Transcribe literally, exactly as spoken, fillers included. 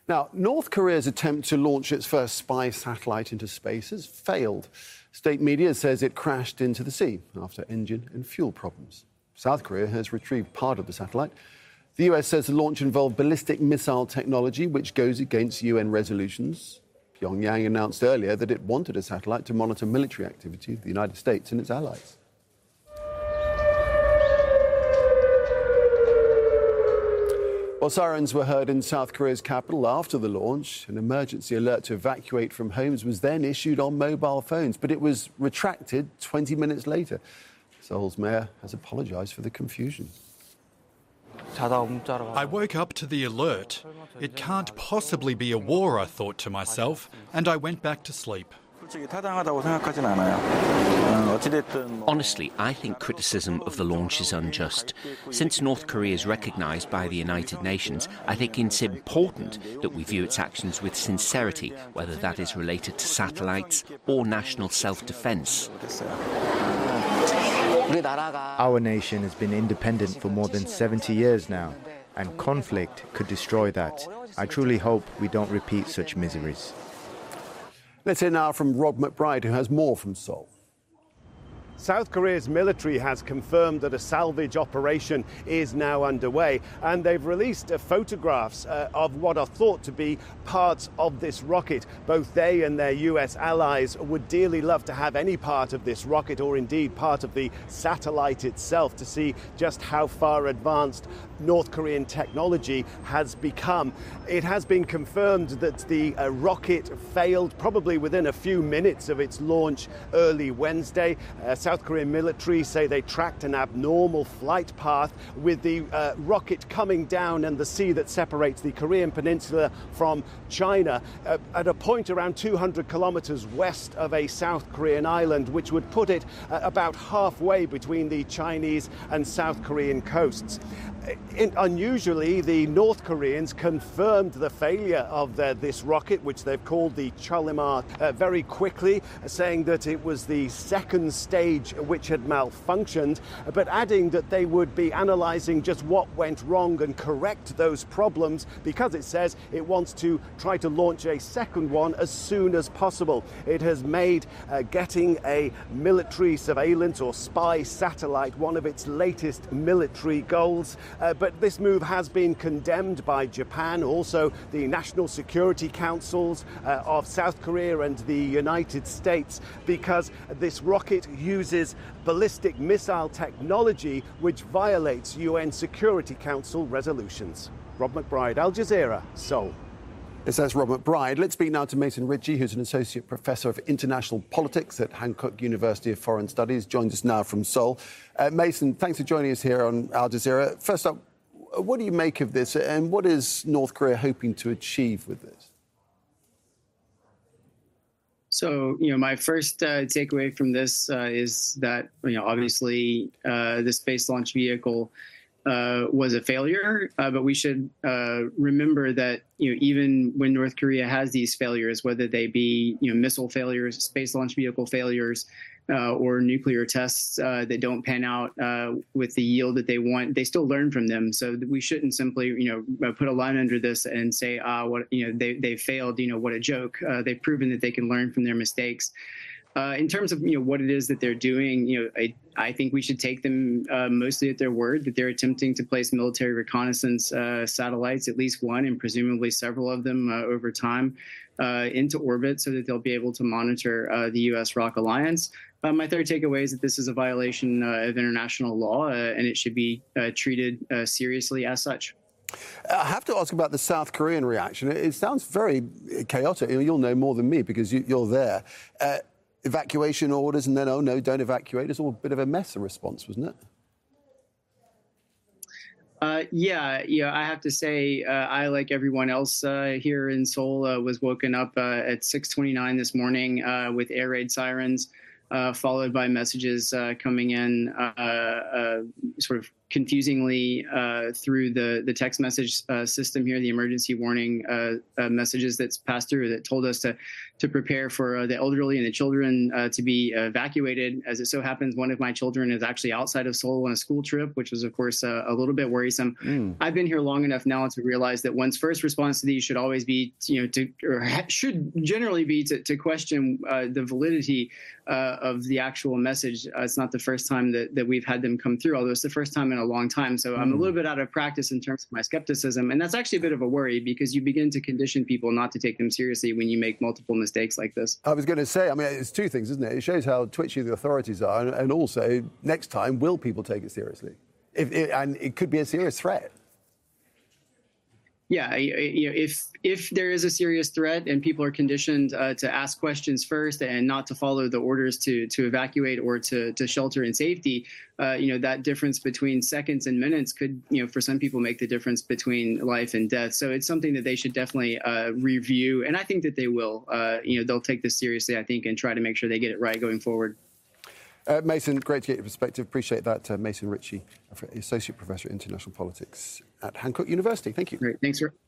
Now, North Korea's attempt to launch its first spy satellite into space has failed. State media says it crashed into the sea after engine and fuel problems. South Korea has retrieved part of the satellite. The U S says the launch involved ballistic missile technology, which goes against U N resolutions. Pyongyang announced earlier that it wanted a satellite to monitor military activity of the United States and its allies. Well, sirens were heard in South Korea's capital after the launch. An emergency alert to evacuate from homes was then issued on mobile phones, but it was retracted twenty minutes later. Seoul's mayor has apologized for the confusion. I woke up to the alert. It can't possibly be a war, I thought to myself, and I went back to sleep. Honestly, I think criticism of the launch is unjust. Since North Korea is recognised by the United Nations, I think it's important that we view its actions with sincerity, whether that is related to satellites or national self-defence. Our nation has been independent for more than seventy years now, and conflict could destroy that. I truly hope we don't repeat such miseries. Let's hear now from Rob McBride, who has more from Seoul. South Korea's military has confirmed that a salvage operation is now underway, and they've released uh, photographs uh, of what are thought to be parts of this rocket. Both they and their U S allies would dearly love to have any part of this rocket, or indeed part of the satellite itself, to see just how far advanced North Korean technology has become. It has been confirmed that the uh, rocket failed probably within a few minutes of its launch early Wednesday. Uh, South Korean military say they tracked an abnormal flight path with the uh, rocket coming down and the sea that separates the Korean peninsula from China uh, at a point around two hundred kilometers west of a South Korean island, which would put it uh, about halfway between the Chinese and South Korean coasts. In, unusually, the North Koreans confirmed the failure of their, this rocket, which they've called the Cholimar, uh, very quickly, saying that it was the second stage which had malfunctioned, but adding that they would be analysing just what went wrong and correct those problems, because it says it wants to try to launch a second one as soon as possible. It has made uh, getting a military surveillance or spy satellite one of its latest military goals. Uh, but this move has been condemned by Japan, also the National Security Councils uh, of South Korea and the United States, because this rocket uses ballistic missile technology which violates U N Security Council resolutions. Rob McBride, Al Jazeera, Seoul. Yes, that's Rob McBride. Let's speak now to Mason Ritchie, who's an Associate Professor of International Politics at Hankook University of Foreign Studies, joins us now from Seoul. Uh, Mason, thanks for joining us here on Al Jazeera. First up, what do you make of this, and what is North Korea hoping to achieve with this? So, you know, my first uh, takeaway from this uh, is that, you know, obviously uh, the space launch vehicle Uh, was a failure, uh, but we should uh, remember that, you know, even when North Korea has these failures, whether they be, you know, missile failures, space launch vehicle failures, uh, or nuclear tests uh, that don't pan out uh, with the yield that they want, they still learn from them. So we shouldn't simply, you know, put a line under this and say, ah, what, you know, they they failed, you know, what a joke. Uh, they've proven that they can learn from their mistakes. Uh, in terms of, you know, what it is that they're doing, you know, I, I think we should take them uh, mostly at their word that they're attempting to place military reconnaissance uh, satellites, at least one, and presumably several of them uh, over time, uh, into orbit so that they'll be able to monitor uh, the U S ROC alliance. Uh, my third takeaway is that this is a violation uh, of international law, uh, and it should be uh, treated uh, seriously as such. I have to ask about the South Korean reaction. It sounds very chaotic. You'll know more than me because you, you're there. Uh, Evacuation orders, and then, oh, no, don't evacuate. It's all a bit of a mess, the response, wasn't it? Uh, yeah, yeah, I have to say, uh, I, like everyone else uh, here in Seoul, uh, was woken up uh, at six twenty-nine this morning uh, with air raid sirens, uh, followed by messages uh, coming in uh, uh, sort of confusingly uh, through the, the text message uh, system here, the emergency warning uh, uh, messages that's passed through that told us to to prepare for uh, the elderly and the children uh, to be evacuated. As it so happens, one of my children is actually outside of Seoul on a school trip, which was, of course, uh, a little bit worrisome. Mm. I've been here long enough now to realize that one's first response to these should always be, you know, to or should generally be to, to question uh, the validity uh, of the actual message. Uh, it's not the first time that, that we've had them come through, although it's the first time in a long time. So mm. I'm a little bit out of practice in terms of my skepticism. And that's actually a bit of a worry because you begin to condition people not to take them seriously when you make multiple mistakes like this. I was going to say, I mean, it's two things, isn't it? It shows how twitchy the authorities are. And, and also, next time, will people take it seriously? If it, and it could be a serious threat. Yeah, you know, if if there is a serious threat and people are conditioned uh, to ask questions first and not to follow the orders to to evacuate or to to shelter in safety, uh, you know, that difference between seconds and minutes could, you know, for some people make the difference between life and death. So it's something that they should definitely uh, review, and I think that they will. Uh, you know, they'll take this seriously, I think, and try to make sure they get it right going forward. Uh, Mason, great to get your perspective. Appreciate that. Uh, Mason Ritchie, Associate Professor of International Politics at Hancock University. Thank you. Great. Thanks, sir.